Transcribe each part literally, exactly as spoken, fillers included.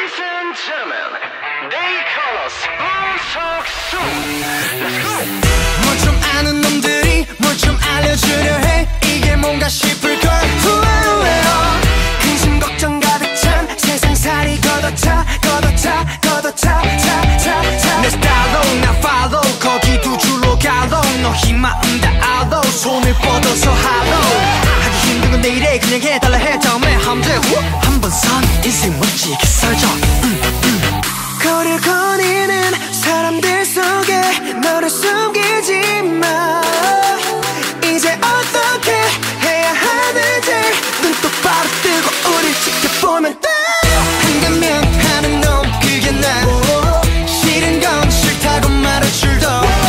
Ladies and gentlemen, they call us 분석수. Let's go. 뭘 좀 아는 놈들이 뭘 좀 알려주려 해. 이게 뭔가 싶을걸. 후회해요. 근심 걱정 가득 찬 세상살이 걷어차 걷어차 걷어차 차차차. 내 스타일로 나 follow. 거기 두 줄로 가로. 너희 마음 다 알아. 손을 뻗어서 하러. 하기 힘든 건 내일에 그냥 해달라 해. 다음에 하면 돼. 한번 선 인생 멋지게 살자. 음, 음. 거리를 거니는 사람들 속에 너를 숨기지 마. 이제 어떻게 해야 하는지 눈 똑바로 뜨고 우릴 지켜보면 돼. 한다면 하는 놈 그게 나. 싫은 건 싫다고 말할 줄도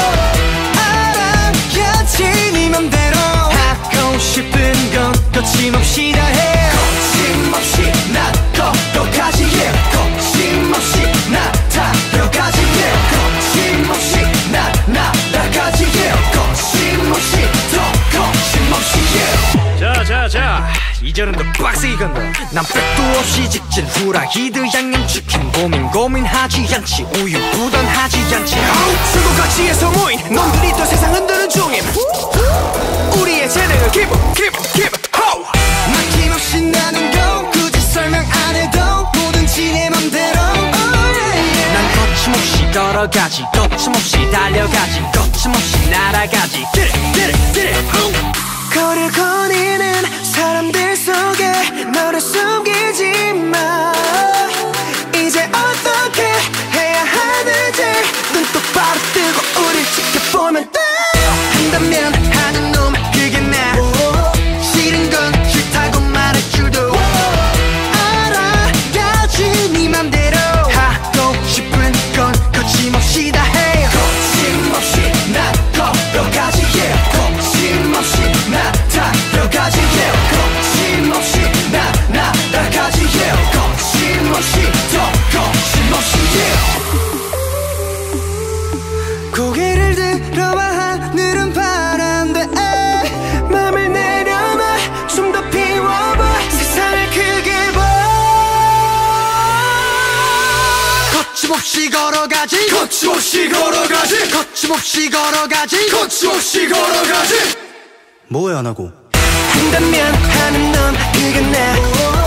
알아야지. 네 맘대로 하고 싶은 건 거침없이 다 해. 거침없이 나 걸어가지. yeah. 거침없이 나 달려가지. yeah. 거침없이 나 날아가지. yeah. 거침없이 더 거침없이. yeah. 자자자 이제는 더 빡세게 간다. 난 백도 없이 직진 후라이드 양념치킨. 고민 고민하지 않지. 우유 부단하지 않지. 수고가치에서 모인 놈들이 또 세상 흔드는 중임. 우리의 재능을 keep up, keep up, keep up, ho! 막힘없이 나는 go. 굳이 설명 안 해도 뭐든지 내 맘대로. oh, yeah, yeah. 난 거침없이 걸어가지. 거침없이 달려가지. 거침없이 날아가지. Get it, get it, get it, oh! 거리를 거니는 사람들 속에 너를 숨기지 마. 이제 어떻게 해야 하는지 눈 똑바로 뜨고 우릴 지켜보면 돼. 한다면 하는 놈 그게 나. 싫은 건 싫다고 말할 줄도 알아야지. 네 맘대로 하고 싶은 건 거침없이 다 해. 거침없이 나 걸어가지. yeah. 거침없이 나 달려가지. yeah. 거침없이 나 날아가지. yeah. 거침없이 더 거침없이. yeah. 고개를 들어봐 하늘은 파란데 맘을 내려놔. 좀 더 피워봐. 세상을 크게 봐. 거침없이 걸어가지. 거침없이 걸어가지. 거침없이 걸어가지. 거침없이 걸어가지. 뭐해 안 하고. 한다면 하는 넌 그게 나.